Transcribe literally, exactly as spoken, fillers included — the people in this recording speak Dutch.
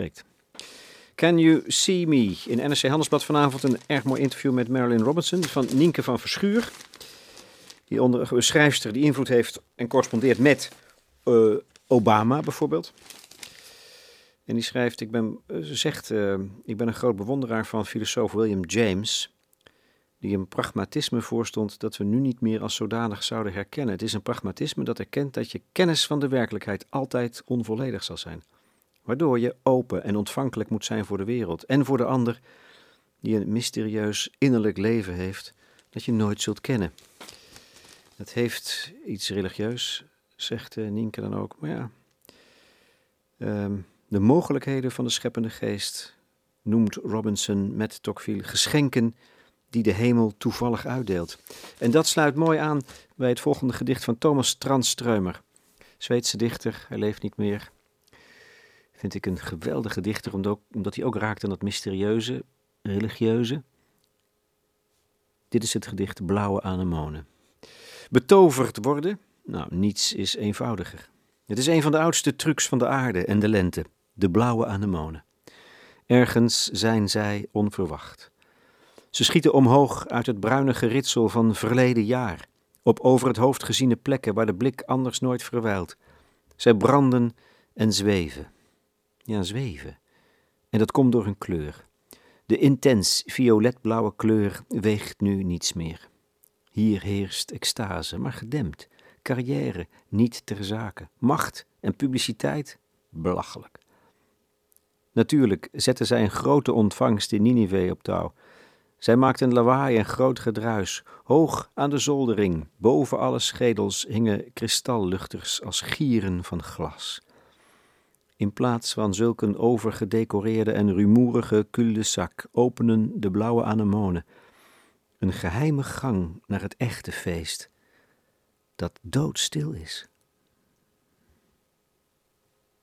spreekt. Can You See Me? In N R C Handelsblad vanavond een erg mooi interview met Marilyn Robinson van Nienke van Verschuur. Die onder, een schrijfster die invloed heeft en correspondeert met uh, Obama bijvoorbeeld. En die schrijft, ik ben, ze zegt, uh, ik ben een groot bewonderaar van filosoof William James, die een pragmatisme voorstond dat we nu niet meer als zodanig zouden herkennen. Het is een pragmatisme dat erkent dat je kennis van de werkelijkheid altijd onvolledig zal zijn. Waardoor je open en ontvankelijk moet zijn voor de wereld en voor de ander die een mysterieus innerlijk leven heeft dat je nooit zult kennen. Het heeft iets religieus, zegt uh, Nienke dan ook, maar ja, um, de mogelijkheden van de scheppende geest noemt Robinson met Tocqueville geschenken die de hemel toevallig uitdeelt. En dat sluit mooi aan bij het volgende gedicht van Thomas Tranströmer, Zweedse dichter, hij leeft niet meer. Vind ik een geweldige dichter, omdat, omdat hij ook raakt aan dat mysterieuze, religieuze. Dit is het gedicht Blauwe Anemonen. Betoverd worden? Nou, niets is eenvoudiger. Het is een van de oudste trucs van de aarde en de lente, de blauwe anemonen. Ergens zijn zij onverwacht. Ze schieten omhoog uit het bruine geritsel van verleden jaar, op over het hoofd geziene plekken waar de blik anders nooit verwijlt. Zij branden en zweven. Ja, zweven. En dat komt door hun kleur. De intens violetblauwe kleur weegt nu niets meer. Hier heerst extase, maar gedempt. Carrière, niet ter zake. Macht en publiciteit, belachelijk. Natuurlijk zetten zij een grote ontvangst in Ninive op touw. Zij maakten lawaai en groot gedruis. Hoog aan de zoldering, boven alle schedels, hingen kristalluchters als gieren van glas. In plaats van zulk een overgedecoreerde en rumoerige cul-de-sac openen de blauwe anemonen een geheime gang naar het echte feest, dat doodstil is.